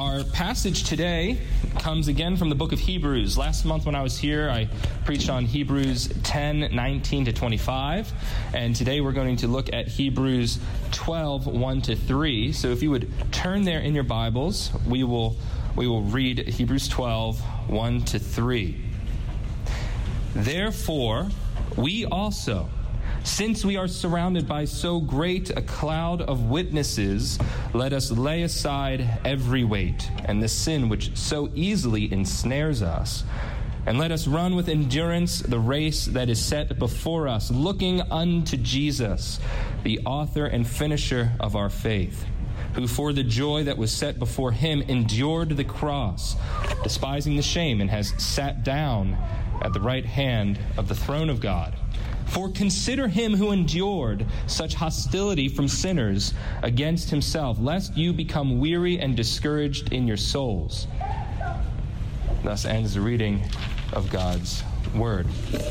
Our passage today comes again from the book of Hebrews. Last month when I was here, I preached on Hebrews 10:19 to 25. And today we're going to look at Hebrews 12, 1 to 3. So if you would turn there in your Bibles, we will read Hebrews 12, 1 to 3. Therefore, we also, since we are surrounded by so great a cloud of witnesses, let us lay aside every weight and the sin which so easily ensnares us, and let us run with endurance the race that is set before us, looking unto Jesus, the author and finisher of our faith, who for the joy that was set before him endured the cross, despising the shame, and has sat down at the right hand of the throne of God. For consider him who endured such hostility from sinners against himself, lest you become weary and discouraged in your souls. Thus ends the reading of God's word.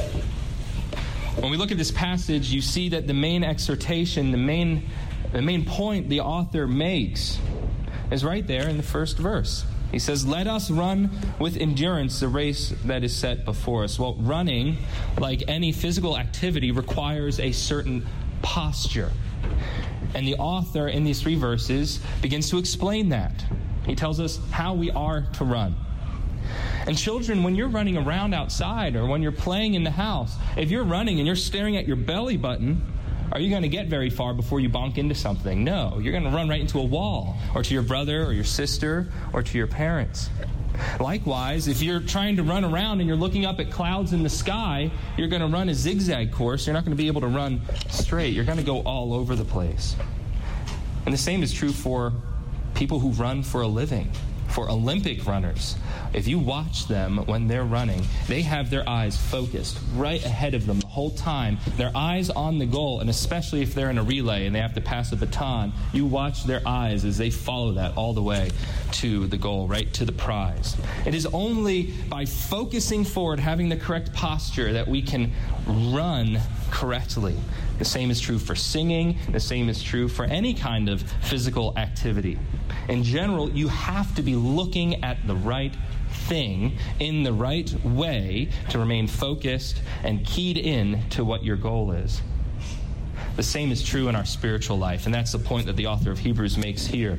When we look at this passage, you see that the main exhortation, the main point the author makes is right there in the first verse. He says, let us run with endurance the race that is set before us. Well, running, like any physical activity, requires a certain posture. And the author in these 3 verses begins to explain that. He tells us how we are to run. And children, when you're running around outside or when you're playing in the house, if you're running and you're staring at your belly button, are you going to get very far before you bonk into something? No, you're going to run right into a wall, or to your brother or your sister or to your parents. Likewise, if you're trying to run around and you're looking up at clouds in the sky, you're going to run a zigzag course. You're not going to be able to run straight. You're going to go all over the place. And the same is true for people who run for a living, for Olympic runners. If you watch them when they're running, they have their eyes focused right ahead of them the whole time. Their eyes on the goal, and especially if they're in a relay and they have to pass a baton, you watch their eyes as they follow that all the way to the goal, right to the prize. It is only by focusing forward, having the correct posture, that we can run correctly. The same is true for singing. The same is true for any kind of physical activity. In general, you have to be looking at the right thing in the right way to remain focused and keyed in to what your goal is. The same is true in our spiritual life, and that's the point that the author of Hebrews makes here.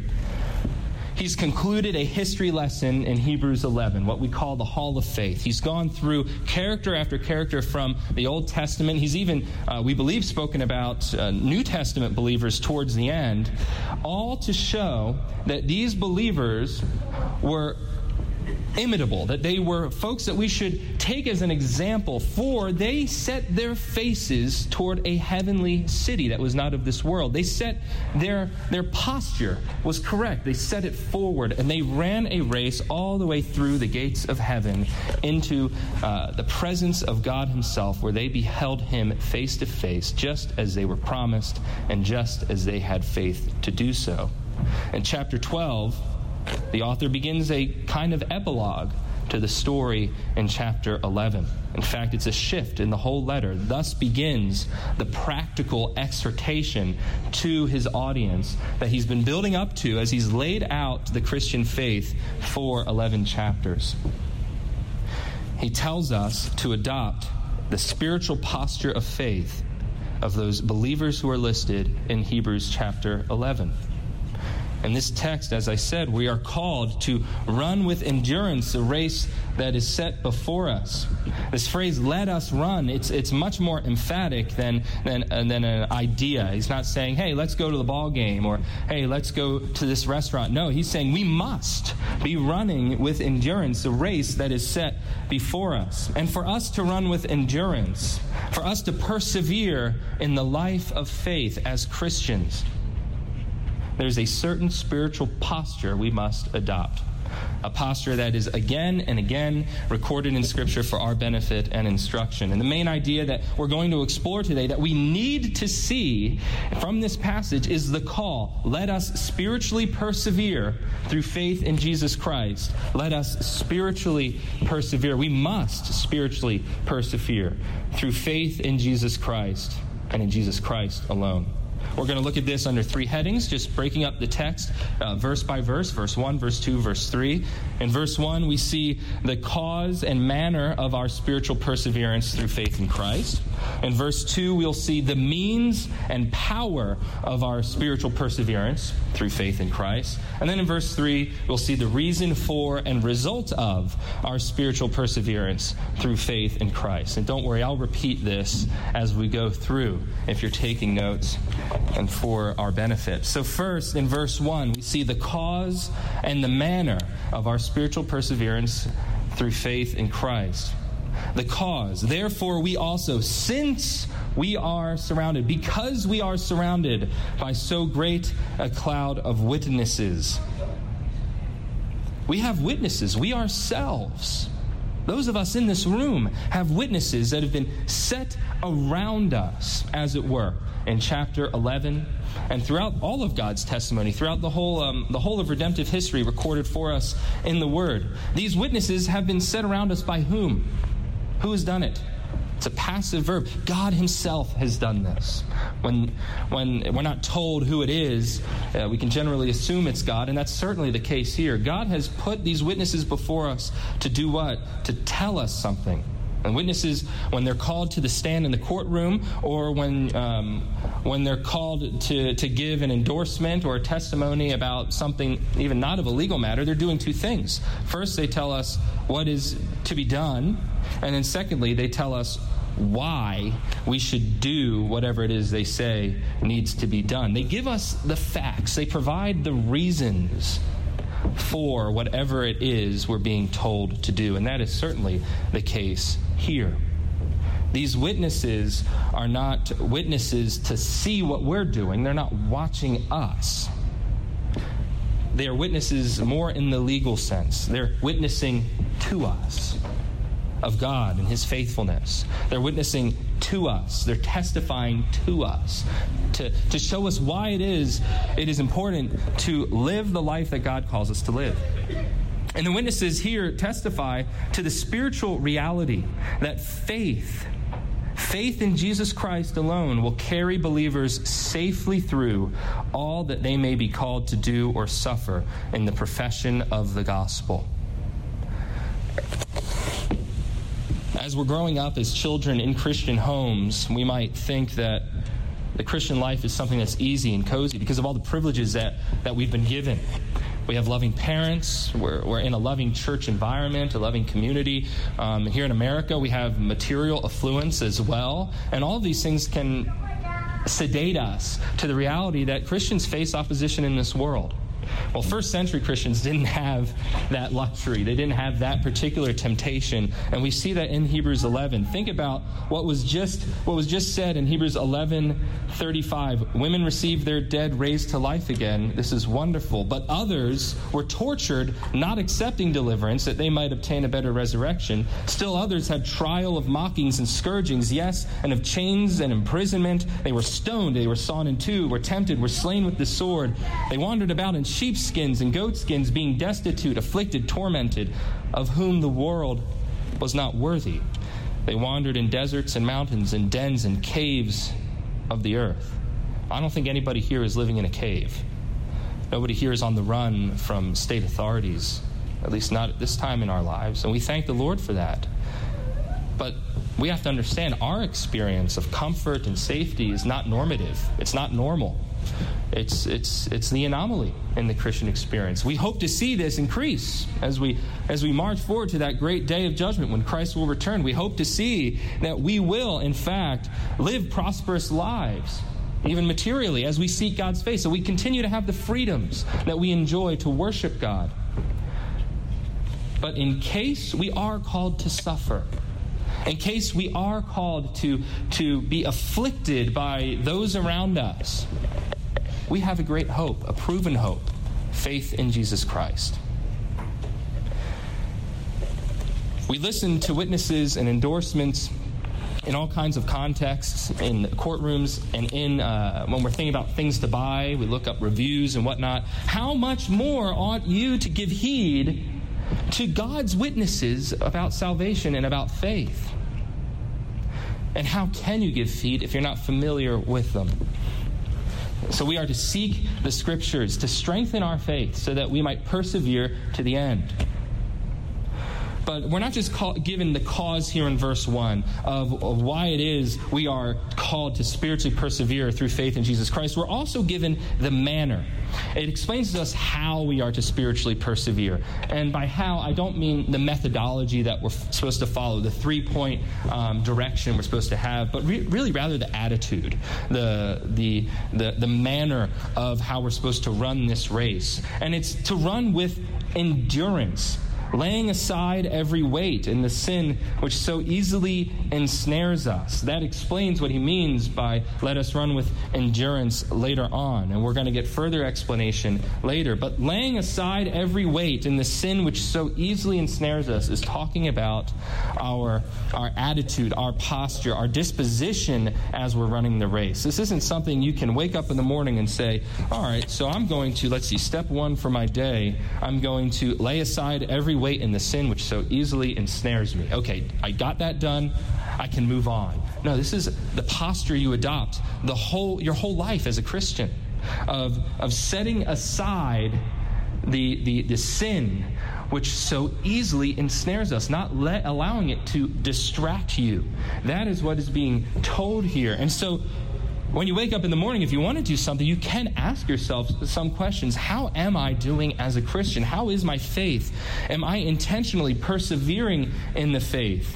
He's concluded a history lesson in Hebrews 11, what we call the Hall of Faith. He's gone through character after character from the Old Testament. He's even, we believe, spoken about New Testament believers towards the end, all to show that these believers were imitable, that they were folks that we should take as an example, for they set their faces toward a heavenly city that was not of this world. They set their posture was correct. They set it forward, and they ran a race all the way through the gates of heaven into the presence of God himself, where they beheld him face to face, just as they were promised and just as they had faith to do so. In chapter 12, the author begins a kind of epilogue to the story in chapter 11. In fact, it's a shift in the whole letter. Thus begins the practical exhortation to his audience that he's been building up to as he's laid out the Christian faith for 11 chapters. He tells us to adopt the spiritual posture of faith of those believers who are listed in Hebrews chapter 11. In this text, as I said, we are called to run with endurance the race that is set before us. This phrase, let us run, it's much more emphatic than an idea. He's not saying, hey, let's go to the ball game, or hey, let's go to this restaurant. No, he's saying we must be running with endurance the race that is set before us. And for us to run with endurance, for us to persevere in the life of faith as Christians, there's a certain spiritual posture we must adopt. A posture that is again and again recorded in Scripture for our benefit and instruction. And the main idea that we're going to explore today, that we need to see from this passage, is the call. Let us spiritually persevere through faith in Jesus Christ. Let us spiritually persevere. We must spiritually persevere through faith in Jesus Christ and in Jesus Christ alone. We're going to look at this under three headings, just breaking up the text verse by verse, verse 1, verse 2, verse 3. In verse 1, we see the cause and manner of our spiritual perseverance through faith in Christ. In verse 2, we'll see the means and power of our spiritual perseverance through faith in Christ. And then in verse 3, we'll see the reason for and result of our spiritual perseverance through faith in Christ. And don't worry, I'll repeat this as we go through if you're taking notes and for our benefit. So first, in verse 1, we see the cause and the manner of our spiritual perseverance through faith in Christ. The cause. Therefore, we also, since we are surrounded, because we are surrounded by so great a cloud of witnesses. We have witnesses. We ourselves, those of us in this room, have witnesses that have been set around us, as it were, in chapter 11 and throughout all of God's testimony, throughout the whole of redemptive history recorded for us in the Word. These witnesses have been set around us by whom? Who has done it? It's a passive verb. God himself has done this. When we're not told who it is, we can generally assume it's God, and that's certainly the case here. God has put these witnesses before us to do what? To tell us something. And witnesses, when they're called to the stand in the courtroom, or when they're called to give an endorsement or a testimony about something even not of a legal matter, they're doing two things. First, they tell us what is to be done, and then secondly, they tell us why we should do whatever it is they say needs to be done. They give us the facts. They provide the reasons for whatever it is we're being told to do. And that is certainly the case here. These witnesses are not witnesses to see what we're doing. They're not watching us. They are witnesses more in the legal sense. They're witnessing to us of God and his faithfulness. They're witnessing to us. They're testifying to us to show us why it is important to live the life that God calls us to live. And the witnesses here testify to the spiritual reality that faith in Jesus Christ alone will carry believers safely through all that they may be called to do or suffer in the profession of the gospel. As we're growing up as children in Christian homes, we might think that the Christian life is something that's easy and cozy because of all the privileges that we've been given. We have loving parents. We're in a loving church environment, a loving community. Here in America, we have material affluence as well. And all of these things can sedate us to the reality that Christians face opposition in this world. Well, first century Christians didn't have that luxury. They didn't have that particular temptation. And we see that in Hebrews 11. Think about what was just said in Hebrews 11:35. Women received their dead raised to life again. This is wonderful. But others were tortured, not accepting deliverance, that they might obtain a better resurrection. Still others had trial of mockings and scourgings, yes, and of chains and imprisonment. They were stoned, they were sawn in two, were tempted, were slain with the sword. They wandered about in sheepskins and goatskins, being destitute, afflicted, tormented, of whom the world was not worthy. They wandered in deserts and mountains and dens and caves of the earth. I don't think anybody here is living in a cave. Nobody here is on the run from state authorities, at least not at this time in our lives, and we thank the Lord for that. But we have to understand our experience of comfort and safety is not normative. It's not normal. It's the anomaly in the Christian experience. We hope to see this increase as we march forward to that great day of judgment when Christ will return. We hope to see that we will, in fact, live prosperous lives, even materially, as we seek God's face. So we continue to have the freedoms that we enjoy to worship God. But in case we are called to suffer, in case we are called to be afflicted by those around us, we have a great hope, a proven hope, faith in Jesus Christ. We listen to witnesses and endorsements in all kinds of contexts, in courtrooms and in when we're thinking about things to buy, we look up reviews and whatnot. How much more ought you to give heed to God's witnesses about salvation and about faith? And how can you give heed if you're not familiar with them? So we are to seek the Scriptures to strengthen our faith so that we might persevere to the end. But we're not just given the cause here in verse 1 of why it is we are called to spiritually persevere through faith in Jesus Christ. We're also given the manner. It explains to us how we are to spiritually persevere. And by how, I don't mean the methodology that we're supposed to follow, the 3-point direction we're supposed to have, but really rather the attitude, the manner of how we're supposed to run this race. And it's to run with endurance, laying aside every weight and the sin which so easily ensnares us. That explains what he means by let us run with endurance later on. And we're going to get further explanation later. But laying aside every weight and the sin which so easily ensnares us is talking about our attitude, our posture, our disposition as we're running the race. This isn't something you can wake up in the morning and say, all right, so I'm going to, step 1 for my day, I'm going to lay aside every weight in the sin which so easily ensnares me. Okay, I got that done. I can move on. No, this is the posture you adopt your whole life as a Christian, of setting aside the sin which so easily ensnares us, not allowing it to distract you. That is what is being told here. And so when you wake up in the morning, if you want to do something, you can ask yourself some questions. How am I doing as a Christian? How is my faith? Am I intentionally persevering in the faith?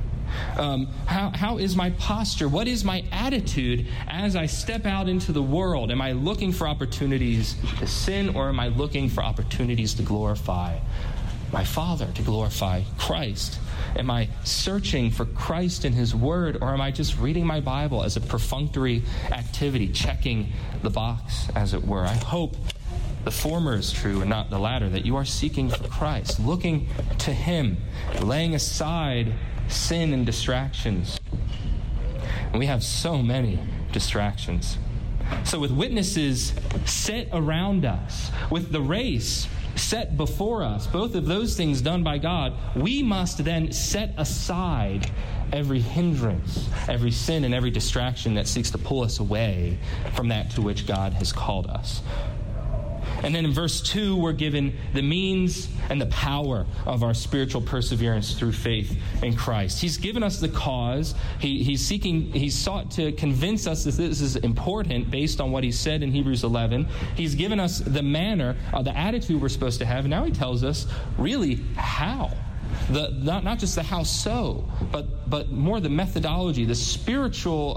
How is my posture? What is my attitude as I step out into the world? Am I looking for opportunities to sin, or am I looking for opportunities to glorify my Father, to glorify Christ? Am I searching for Christ in His Word, or am I just reading my Bible as a perfunctory activity, checking the box, as it were? I hope the former is true and not the latter, that you are seeking for Christ, looking to Him, laying aside sin and distractions. And we have so many distractions. So with witnesses set around us, with the race set before us, both of those things done by God, we must then set aside every hindrance, every sin, and every distraction that seeks to pull us away from that to which God has called us. And then in verse 2, we're given the means and the power of our spiritual perseverance through faith in Christ. He's given us the cause. He's sought to convince us that this is important based on what he said in Hebrews 11. He's given us the manner, the attitude we're supposed to have. And now he tells us really how. Not just the how so, but more the methodology, the spiritual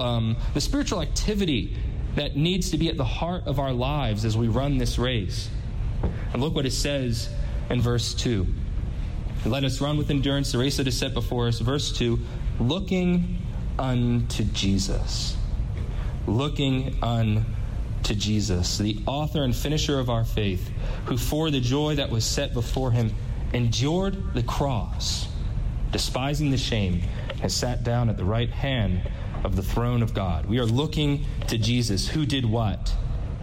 activity that needs to be at the heart of our lives as we run this race. And look what it says in verse 2. Let us run with endurance the race that is set before us. Verse 2, looking unto Jesus. Looking unto Jesus, the author and finisher of our faith, who for the joy that was set before him endured the cross, despising the shame, has sat down at the right hand of the throne of God. We are looking to Jesus, who did what?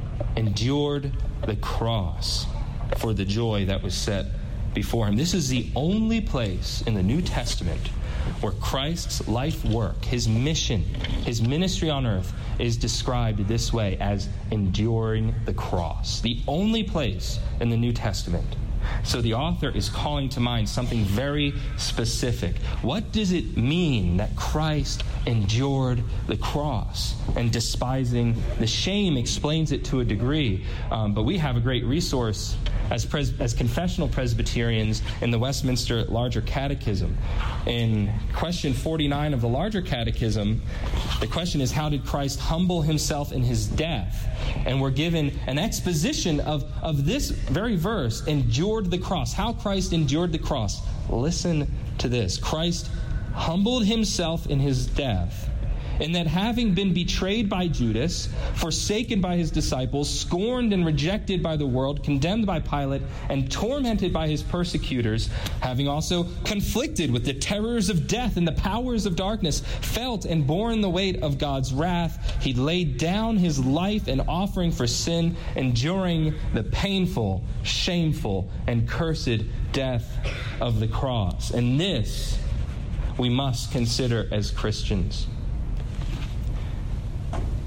Endured the cross for the joy that was set before him. This is the only place in the New Testament where Christ's life work, his mission, his ministry on earth is described this way, as enduring the cross. The only place in the New Testament. So the author is calling to mind something very specific. What does it mean that Christ endured the cross? And despising the shame explains it to a degree. But we have a great resource as confessional Presbyterians in the Westminster Larger Catechism. In question 49 of the Larger Catechism, the question is, how did Christ humble himself in his death? And we're given an exposition of this very verse, endured the cross, how Christ endured the cross. Listen to this. Christ humbled himself in his death, in that having been betrayed by Judas, forsaken by his disciples, scorned and rejected by the world, condemned by Pilate, and tormented by his persecutors, having also conflicted with the terrors of death and the powers of darkness, felt and borne the weight of God's wrath, he laid down his life an offering for sin, enduring the painful, shameful, and cursed death of the cross. And this we must consider as Christians.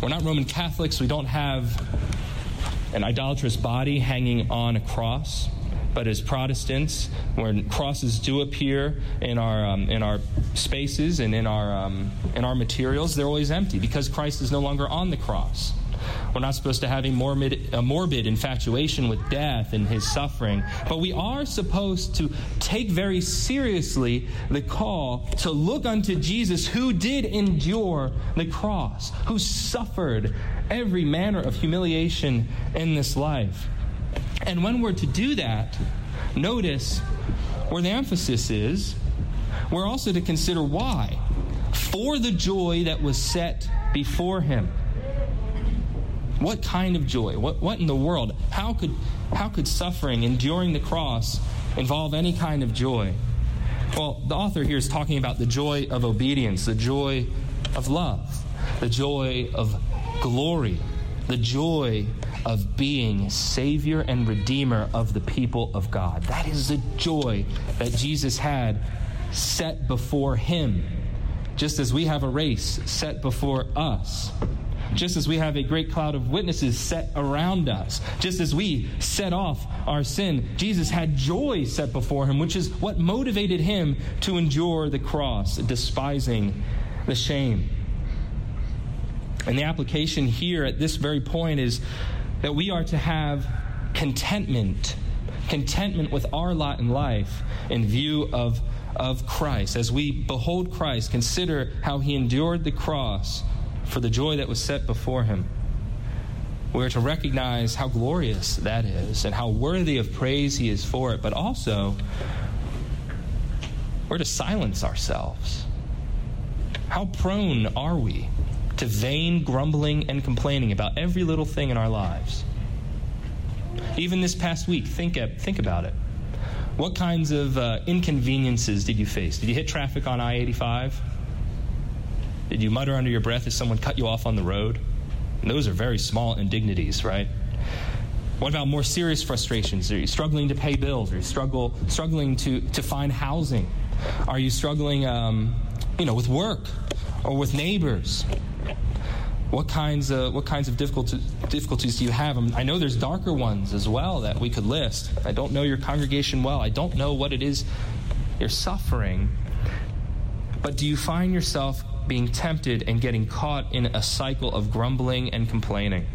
We're not Roman Catholics. We don't have an idolatrous body hanging on a cross. But as Protestants, when crosses do appear in our spaces and in our materials, they're always empty because Christ is no longer on the cross. We're not supposed to have a morbid infatuation with death and his suffering, but we are supposed to take very seriously the call to look unto Jesus, who did endure the cross, who suffered every manner of humiliation in this life. And when we're to do that, notice where the emphasis is. We're also to consider why. For the joy that was set before him. What kind of joy? What in the world? How could suffering, enduring the cross, involve any kind of joy? Well, the author here is talking about the joy of obedience, the joy of love, the joy of glory, the joy of being Savior and Redeemer of the people of God. That is the joy that Jesus had set before him, just as we have a race set before us. Just as we have a great cloud of witnesses set around us, just as we set off our sin, Jesus had joy set before him, which is what motivated him to endure the cross, despising the shame. And the application here at this very point is that we are to have contentment with our lot in life in view of Christ. As we behold Christ, consider how he endured the cross for the joy that was set before him. We're to recognize how glorious that is and how worthy of praise he is for it, but also we're to silence ourselves. How prone are we to vain grumbling and complaining about every little thing in our lives? Even this past week, think about it. What kinds of inconveniences did you face? Did you hit traffic on I-85? Did you mutter under your breath as someone cut you off on the road? And those are very small indignities, right? What about more serious frustrations? Are you struggling to pay bills? Are you struggling to find housing? Are you struggling, with work or with neighbors? What kinds of difficulties do you have? I know there's darker ones as well that we could list. I don't know your congregation well. I don't know what it is you're suffering. But do you find yourself being tempted and getting caught in a cycle of grumbling and complaining?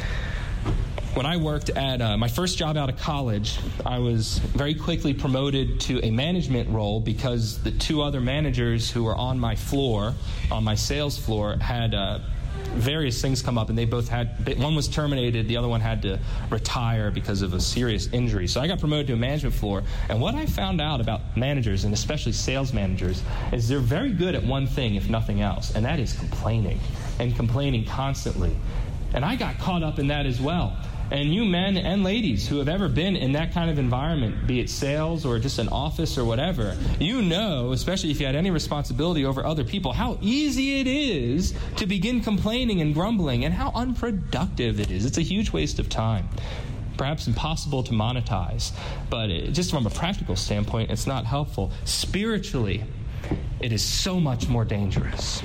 When I worked at my first job out of college, I was very quickly promoted to a management role because the two other managers who were on my floor, on my sales floor, had various things come up, and they both had, one was terminated, the other one had to retire because of a serious injury. So I got promoted to a management floor, and what I found out about managers, and especially sales managers, is they're very good at one thing, if nothing else, and that is complaining, and complaining constantly. And I got caught up in that as well. And you men and ladies who have ever been in that kind of environment, be it sales or just an office or whatever, you know, especially if you had any responsibility over other people, how easy it is to begin complaining and grumbling and how unproductive it is. It's a huge waste of time. Perhaps impossible to monetize, but just from a practical standpoint, it's not helpful. Spiritually, it is so much more dangerous.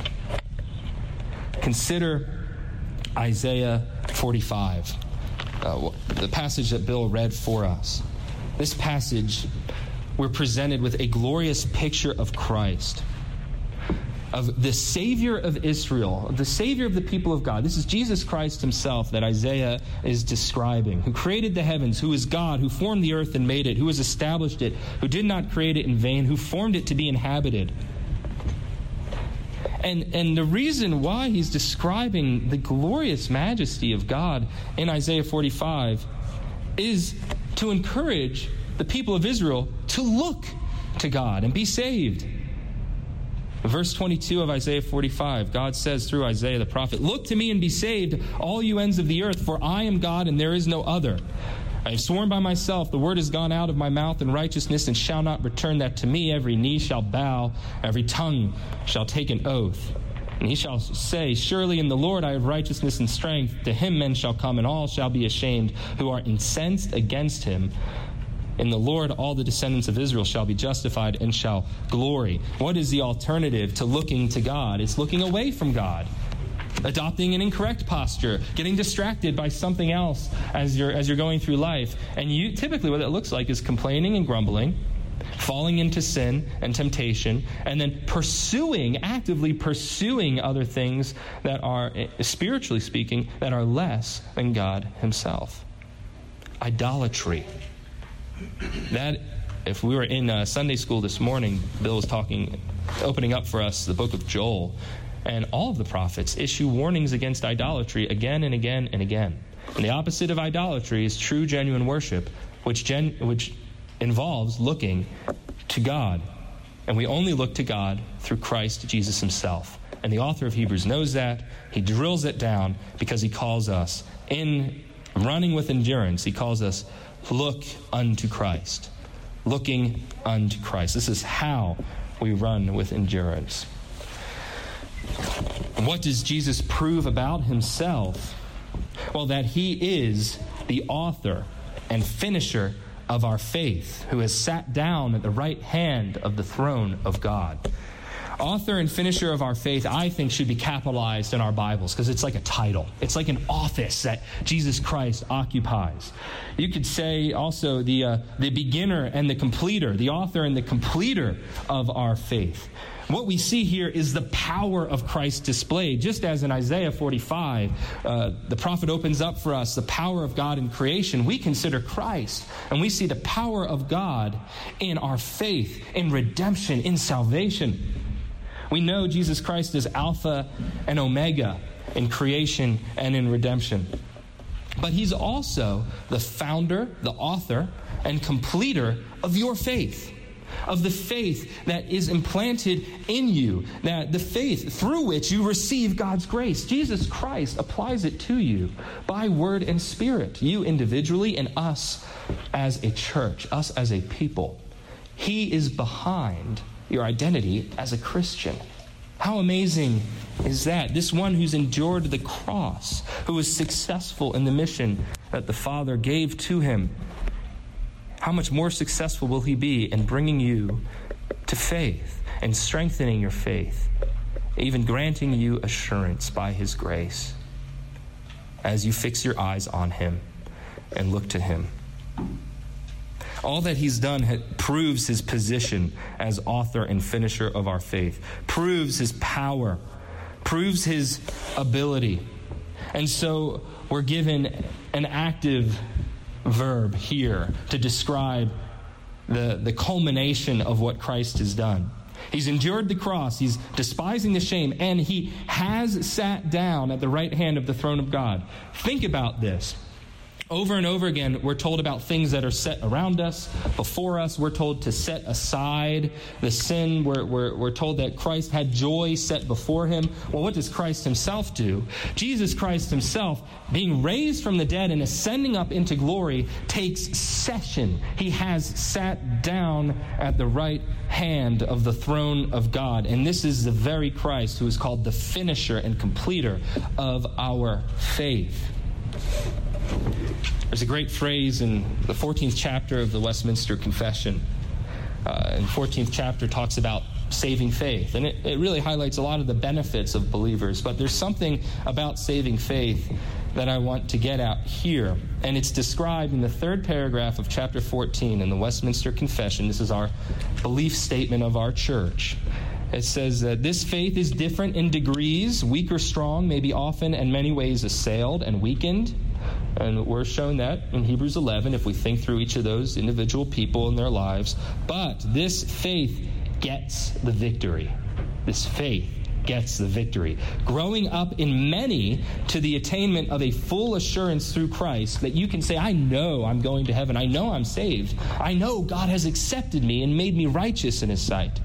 Consider Isaiah 45. The passage that Bill read for us. This passage, we're presented with a glorious picture of Christ, of the Savior of Israel, the Savior of the people of God. This is Jesus Christ himself that Isaiah is describing, who created the heavens, who is God, who formed the earth and made it, who has established it, who did not create it in vain, who formed it to be inhabited. And the reason why he's describing the glorious majesty of God in Isaiah 45 is to encourage the people of Israel to look to God and be saved. Verse 22 of Isaiah 45, God says through Isaiah the prophet, "Look to me and be saved, all you ends of the earth, for I am God and there is no other. I have sworn by myself, the word has gone out of my mouth in righteousness and shall not return, that to me every knee shall bow, every tongue shall take an oath. And he shall say, surely in the Lord I have righteousness and strength. To him men shall come, and all shall be ashamed who are incensed against him. In the Lord all the descendants of Israel shall be justified and shall glory." What is the alternative to looking to God? It's looking away from God. adopting an incorrect posture, getting distracted by something else as you're going through life. And you typically what it looks like is complaining and grumbling, falling into sin and temptation, and then actively pursuing other things that are, spiritually speaking, that are less than God himself. Idolatry. That, if we were in Sunday school this morning, Bill was opening up for us the book of Joel, and all of the prophets issue warnings against idolatry again and again and again. And the opposite of idolatry is true, genuine worship, which involves looking to God. And we only look to God through Christ Jesus himself. And the author of Hebrews knows that. He drills it down because he calls us, in running with endurance, he calls us, look unto Christ. Looking unto Christ. This is how we run with endurance. What does Jesus prove about himself? Well, that he is the author and finisher of our faith, who has sat down at the right hand of the throne of God. Author and finisher of our faith, I think, should be capitalized in our Bibles because it's like a title. It's like an office that Jesus Christ occupies. You could say also the beginner and the completer, the author and the completer of our faith. What we see here is the power of Christ displayed. Just as in Isaiah 45, the prophet opens up for us the power of God in creation, we consider Christ, and we see the power of God in our faith, in redemption, in salvation. We know Jesus Christ is Alpha and Omega in creation and in redemption. But he's also the founder, the author, and completer of your faith. Of the faith that is implanted in you, that the faith through which you receive God's grace. Jesus Christ applies it to you by word and spirit, you individually and us as a church, us as a people. He is behind your identity as a Christian. How amazing is that? This one who's endured the cross, who was successful in the mission that the Father gave to him. How much more successful will he be in bringing you to faith and strengthening your faith, even granting you assurance by his grace as you fix your eyes on him and look to him. All that he's done proves his position as author and finisher of our faith, proves his power, proves his ability. And so we're given an active verb here to describe the culmination of what Christ has done. He's endured the cross, he's despising the shame, and he has sat down at the right hand of the throne of God. Think about this. Over and over again, we're told about things that are set around us, before us. We're told to set aside the sin. We're told that Christ had joy set before him. Well, what does Christ himself do? Jesus Christ himself, being raised from the dead and ascending up into glory, takes session. He has sat down at the right hand of the throne of God. And this is the very Christ who is called the finisher and completer of our faith. There's a great phrase in the 14th chapter of the Westminster Confession. And the 14th chapter talks about saving faith. And it really highlights a lot of the benefits of believers. But there's something about saving faith that I want to get at here. And it's described in the third paragraph of chapter 14 in the Westminster Confession. This is our belief statement of our church. It says that this faith is different in degrees, weak or strong, may be often and many ways assailed and weakened. And we're shown that in Hebrews 11 if we think through each of those individual people in their lives. But this faith gets the victory. This faith gets the victory. Growing up in many to the attainment of a full assurance through Christ that you can say, I know I'm going to heaven. I know I'm saved. I know God has accepted me and made me righteous in his sight.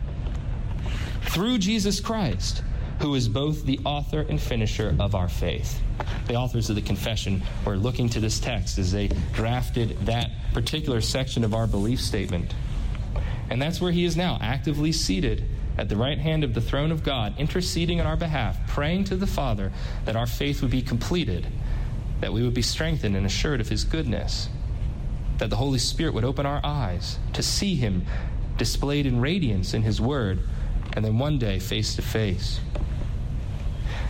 Through Jesus Christ, who is both the author and finisher of our faith. The authors of the confession were looking to this text as they drafted that particular section of our belief statement. And that's where he is now, actively seated at the right hand of the throne of God, interceding on our behalf, praying to the Father that our faith would be completed, that we would be strengthened and assured of his goodness, that the Holy Spirit would open our eyes to see him displayed in radiance in his word, and then one day face to face.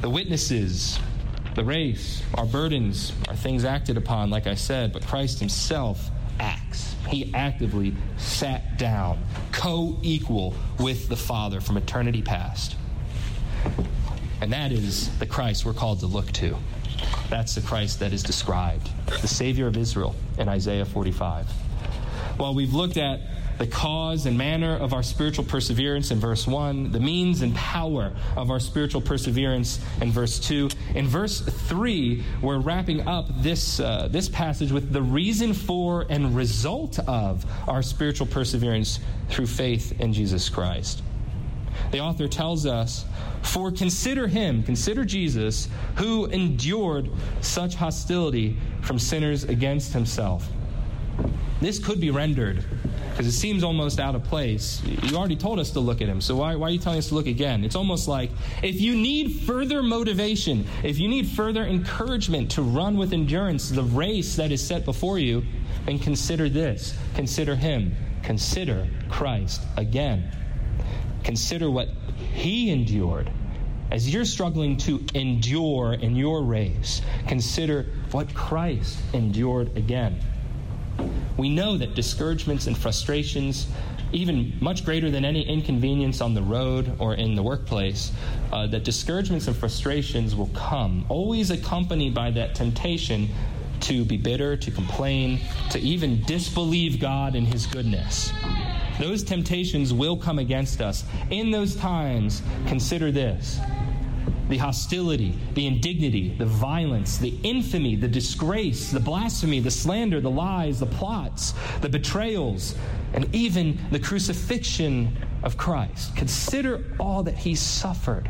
The witnesses, the race, our burdens, are things acted upon, like I said, but Christ himself acts. He actively sat down, co-equal with the Father from eternity past. And that is the Christ we're called to look to. That's the Christ that is described, the Savior of Israel in Isaiah 45. Well, we've looked at the cause and manner of our spiritual perseverance in verse 1, the means and power of our spiritual perseverance in verse 2. In verse 3, we're wrapping up this passage with the reason for and result of our spiritual perseverance through faith in Jesus Christ. The author tells us, "For consider Jesus, who endured such hostility from sinners against himself." This could be rendered, because it seems almost out of place. You already told us to look at him, so why are you telling us to look again? It's almost like, if you need further motivation, if you need further encouragement to run with endurance the race that is set before you, then consider this. Consider him. Consider Christ again. Consider what he endured. As you're struggling to endure in your race, consider what Christ endured again. We know that discouragements and frustrations, even much greater than any inconvenience on the road or in the workplace, that discouragements and frustrations will come, always accompanied by that temptation to be bitter, to complain, to even disbelieve God and his goodness. Those temptations will come against us. In those times, consider this: the hostility, the indignity, the violence, the infamy, the disgrace, the blasphemy, the slander, the lies, the plots, the betrayals, and even the crucifixion of Christ. Consider all that he suffered.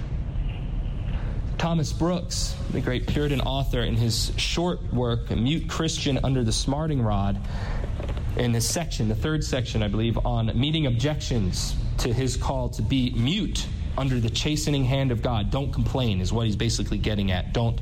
Thomas Brooks, the great Puritan author, in his short work, A Mute Christian Under the Smarting Rod, in this section, the third section, I believe, on meeting objections to his call to be mute under the chastening hand of God. Don't complain is what he's basically getting at. Don't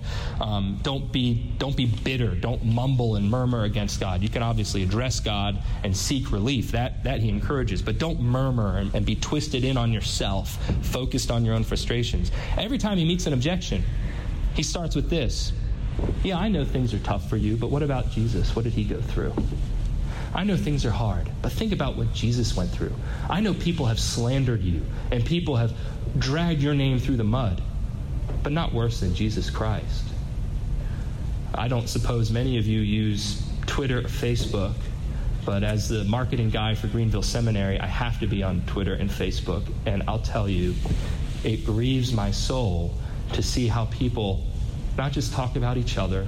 be bitter. Don't mumble and murmur against God. You can obviously address God and seek relief. That he encourages. But don't murmur and be twisted in on yourself, focused on your own frustrations. Every time he meets an objection, he starts with this: yeah, I know things are tough for you, but what about Jesus? What did he go through? I know things are hard, but think about what Jesus went through. I know people have slandered you, and people have dragged your name through the mud, but not worse than Jesus Christ. I don't suppose many of you use Twitter or Facebook, but as the marketing guy for Greenville Seminary, I have to be on Twitter and Facebook, and I'll tell you, it grieves my soul to see how people not just talk about each other,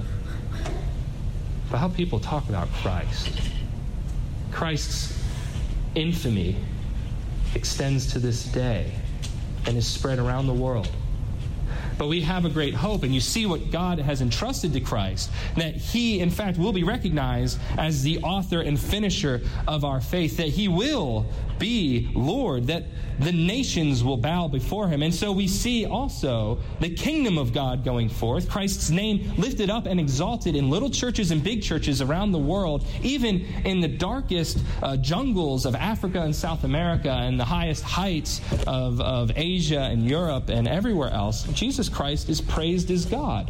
but how people talk about Christ. Christ's infamy extends to this day and is spread around the world. But we have a great hope, and you see what God has entrusted to Christ, that he, in fact, will be recognized as the author and finisher of our faith, that he will be Lord, that the nations will bow before him. And so we see also the kingdom of God going forth, Christ's name lifted up and exalted in little churches and big churches around the world, even in the darkest jungles of Africa and South America and the highest heights of Asia and Europe and everywhere else. Jesus Christ is praised as God.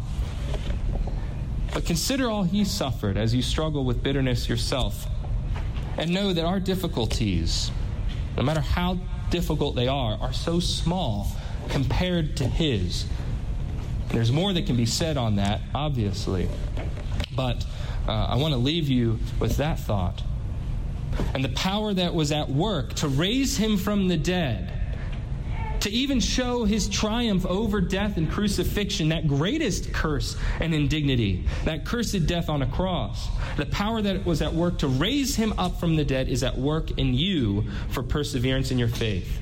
But consider all he suffered as you struggle with bitterness yourself. And know that our difficulties, no matter how difficult they are so small compared to his. There's more that can be said on that, obviously. But I want to leave you with that thought. And the power that was at work to raise him from the dead, to even show his triumph over death and crucifixion, that greatest curse and indignity, that cursed death on a cross. The power that was at work to raise him up from the dead is at work in you for perseverance in your faith.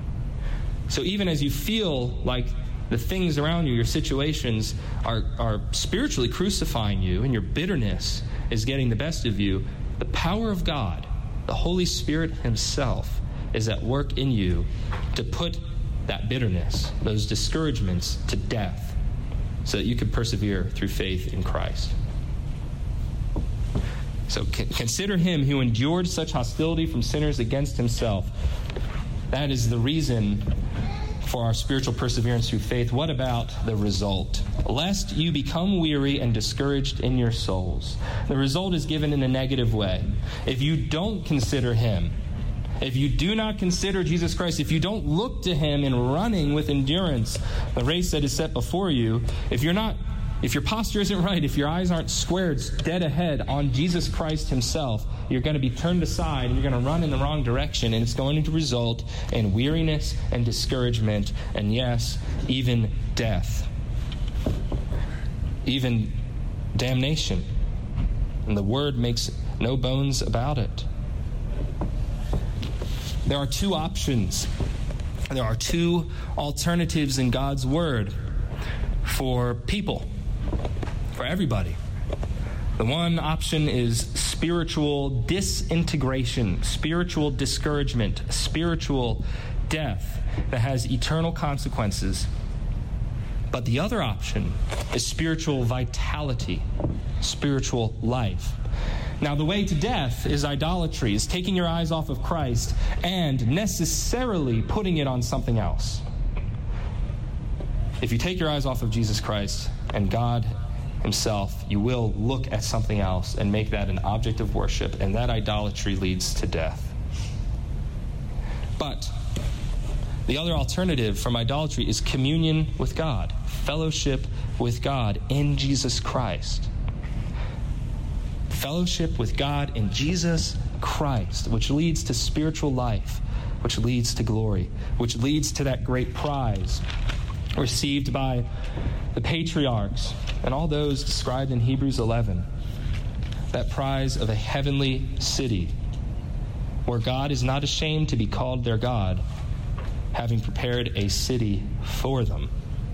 So even as you feel like the things around you, your situations, are spiritually crucifying you and your bitterness is getting the best of you, the power of God, the Holy Spirit himself, is at work in you to put that bitterness, those discouragements, to death, so that you can persevere through faith in Christ. So consider him who endured such hostility from sinners against himself. That is the reason for our spiritual perseverance through faith, what about the result? Lest you become weary and discouraged in your souls. The result is given in a negative way. If you don't consider him, if you do not consider Jesus Christ, if you don't look to him in running with endurance the race that is set before you, if your posture isn't right, if your eyes aren't squared dead ahead on Jesus Christ himself, you're going to be turned aside and you're going to run in the wrong direction, and it's going to result in weariness and discouragement and, yes, even death, even damnation. And the Word makes no bones about it. There are two options. There are two alternatives in God's Word for people, for everybody. The one option is spiritual disintegration, spiritual discouragement, spiritual death that has eternal consequences. But the other option is spiritual vitality, spiritual life. Now, the way to death is idolatry, is taking your eyes off of Christ and necessarily putting it on something else. If you take your eyes off of Jesus Christ and God himself, you will look at something else and make that an object of worship, and that idolatry leads to death. But the other alternative from idolatry is communion with God, fellowship with God in Jesus Christ. Fellowship with God in Jesus Christ, which leads to spiritual life, which leads to glory, which leads to that great prize received by the patriarchs and all those described in Hebrews 11, that prize of a heavenly city where God is not ashamed to be called their God, having prepared a city for them.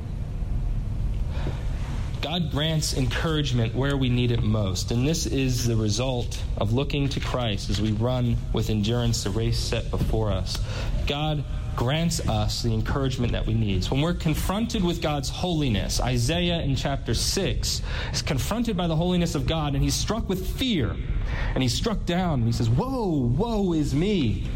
God grants encouragement where we need it most, and this is the result of looking to Christ as we run with endurance the race set before us. God grants us the encouragement that we need. So when we're confronted with God's holiness, Isaiah in chapter 6 is confronted by the holiness of God, and he's struck with fear, and he's struck down, and he says, "Woe, woe is me."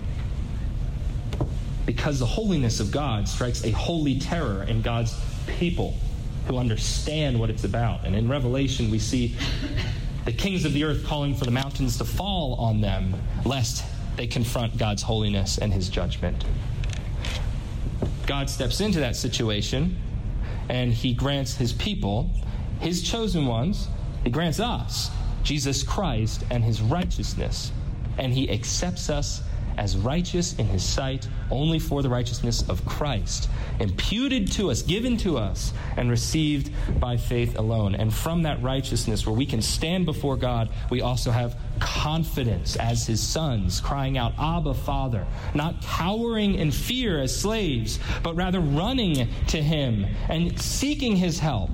Because the holiness of God strikes a holy terror in God's people who understand what it's about. And in Revelation, we see the kings of the earth calling for the mountains to fall on them, lest they confront God's holiness and his judgment. God steps into that situation, and he grants his people, his chosen ones, he grants us, Jesus Christ, and his righteousness. And he accepts us as righteous in his sight only for the righteousness of Christ, imputed to us, given to us, and received by faith alone. And from that righteousness, where we can stand before God, we also have confidence as his sons, crying out, "Abba, Father," not cowering in fear as slaves, but rather running to him and seeking his help.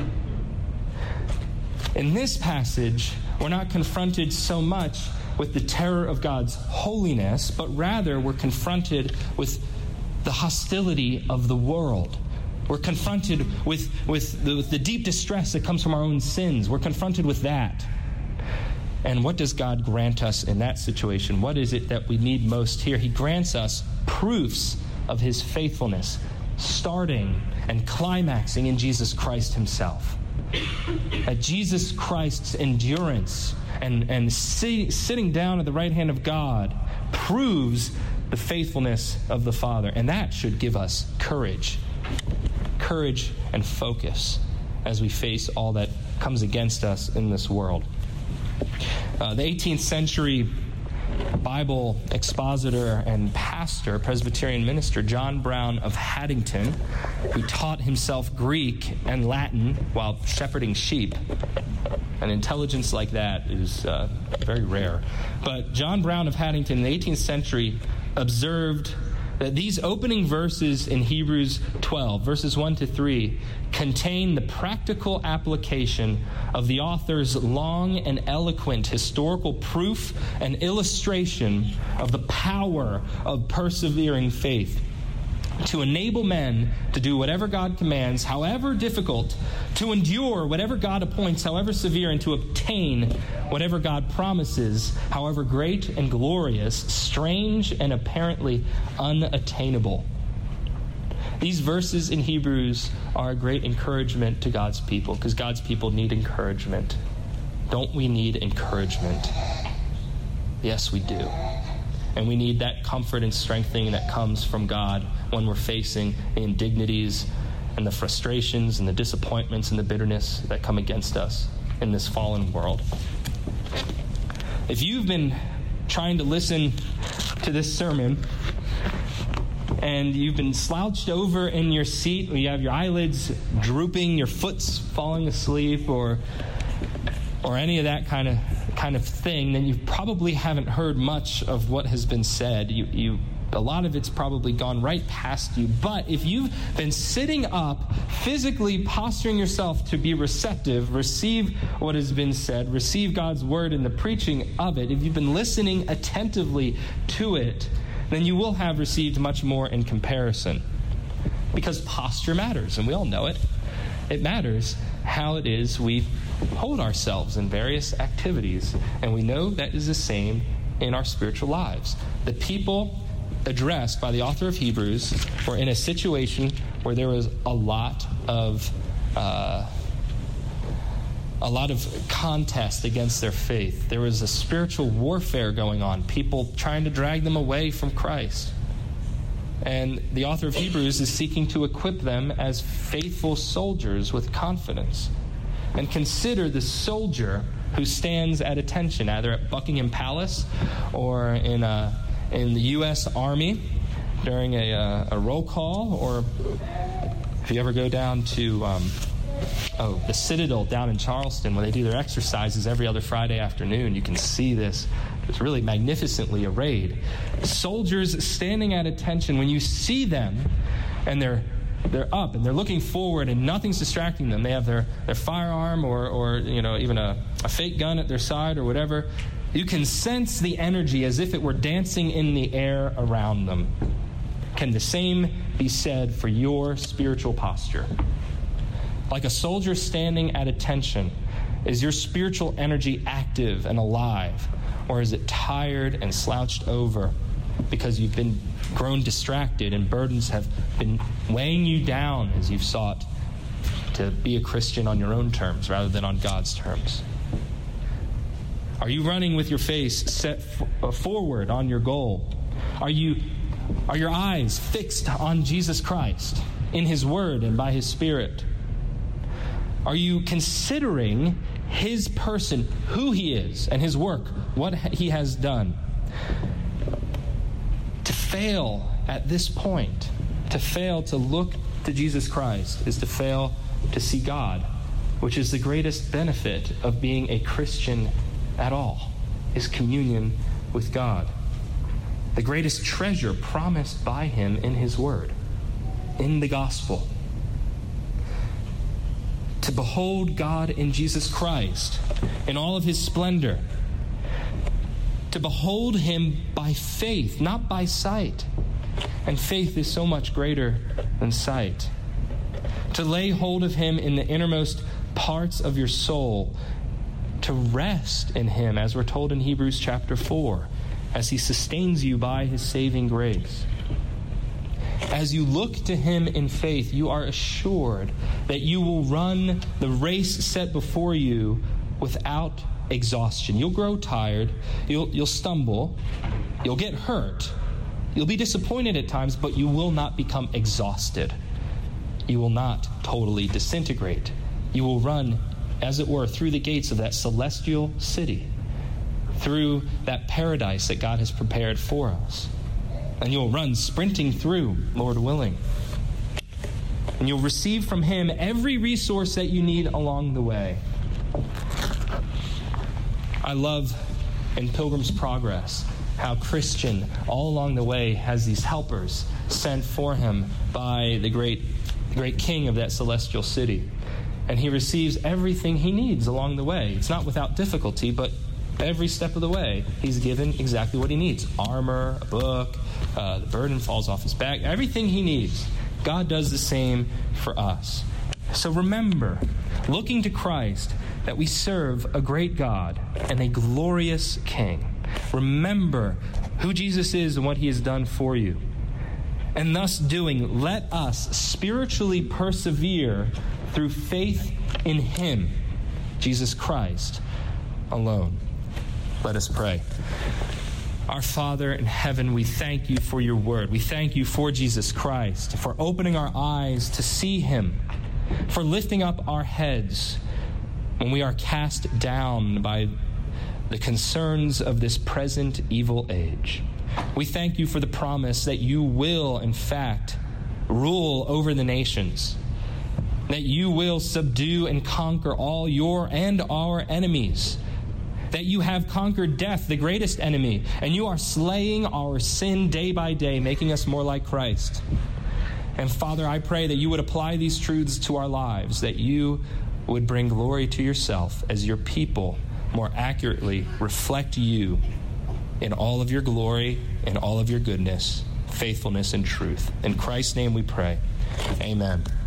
In this passage, we're not confronted so much with the terror of God's holiness, but rather we're confronted with the hostility of the world. We're confronted with the deep distress that comes from our own sins. We're confronted with that. And what does God grant us in that situation? What is it that we need most here? He grants us proofs of his faithfulness, starting and climaxing in Jesus Christ himself. At Jesus Christ's endurance and sitting down at the right hand of God proves the faithfulness of the Father. And that should give us courage and focus as we face all that comes against us in this world. The 18th century Bible expositor and pastor, Presbyterian minister, John Brown of Haddington, who taught himself Greek and Latin while shepherding sheep. An intelligence like that is very rare. But John Brown of Haddington in the 18th century observed that these opening verses in Hebrews 12, verses 1 to 3, contain the practical application of the author's long and eloquent historical proof and illustration of the power of persevering faith to enable men to do whatever God commands, however difficult, to endure whatever God appoints, however severe, and to obtain whatever God promises, however great and glorious, strange and apparently unattainable. These verses in Hebrews are a great encouragement to God's people, because God's people need encouragement. Don't we need encouragement? Yes, we do. And we need that comfort and strengthening that comes from God when we're facing the indignities and the frustrations and the disappointments and the bitterness that come against us in this fallen world. If you've been trying to listen to this sermon and you've been slouched over in your seat, or you have your eyelids drooping, your foot's falling asleep, or any of that kind of thing, then you probably haven't heard much of what has been said. A lot of it's probably gone right past you. But if you've been sitting up, physically posturing yourself to be receptive, receive what has been said, receive God's word and the preaching of it, if you've been listening attentively to it, then you will have received much more in comparison. Because posture matters, and we all know it. It matters how it is we hold ourselves in various activities. And we know that is the same in our spiritual lives. The people addressed by the author of Hebrews were in a situation where there was a lot of contest against their faith. There was a spiritual warfare going on, people trying to drag them away from Christ. And the author of Hebrews is seeking to equip them as faithful soldiers with confidence. And consider the soldier who stands at attention, either at Buckingham Palace or in the U.S. Army during a roll call, or if you ever go down to the Citadel down in Charleston, where they do their exercises every other Friday afternoon, you can see this. It's really magnificently arrayed. Soldiers standing at attention, when you see them and they're up and they're looking forward and nothing's distracting them, they have their firearm or even a fake gun at their side or whatever, you can sense the energy as if it were dancing in the air around them. Can the same be said for your spiritual posture? Like a soldier standing at attention, is your spiritual energy active and alive? Or is it tired and slouched over because you've been grown distracted and burdens have been weighing you down as you've sought to be a Christian on your own terms rather than on God's terms? Are you running with your face set forward on your goal? Are your eyes fixed on Jesus Christ in His Word and by His Spirit? Are you considering His person, who He is, and His work, what He has done? To fail at this point, to fail to look to Jesus Christ, is to fail to see God, which is the greatest benefit of being a Christian at all, is communion with God. The greatest treasure promised by Him in His Word, in the gospel. To behold God in Jesus Christ, in all of His splendor. To behold Him by faith, not by sight. And faith is so much greater than sight. To lay hold of Him in the innermost parts of your soul. To rest in Him, as we're told in Hebrews chapter 4, as He sustains you by His saving grace. As you look to Him in faith, you are assured that you will run the race set before you without exhaustion. You'll grow tired, you'll stumble, you'll get hurt, you'll be disappointed at times, but you will not become exhausted. You will not totally disintegrate. You will run, as it were, through the gates of that celestial city, through that paradise that God has prepared for us. And you'll run sprinting through, Lord willing. And you'll receive from Him every resource that you need along the way. I love in Pilgrim's Progress how Christian, all along the way, has these helpers sent for him by the great king of that celestial city. And he receives everything he needs along the way. It's not without difficulty, but every step of the way, he's given exactly what he needs. Armor, a book, the burden falls off his back, everything he needs. God does the same for us. So remember, looking to Christ, that we serve a great God and a glorious King. Remember who Jesus is and what He has done for you. And thus doing, let us spiritually persevere through faith in him, Jesus Christ alone. Let us pray. Our Father in heaven, we thank you for your word. We thank you for Jesus Christ, for opening our eyes to see him, for lifting up our heads when we are cast down by the concerns of this present evil age. We thank you for the promise that you will, in fact, rule over the nations, that you will subdue and conquer all your and our enemies, that you have conquered death, the greatest enemy, and you are slaying our sin day by day, making us more like Christ. And Father, I pray that you would apply these truths to our lives, that you would bring glory to yourself as your people more accurately reflect you in all of your glory and all of your goodness, faithfulness, and truth. In Christ's name we pray. Amen.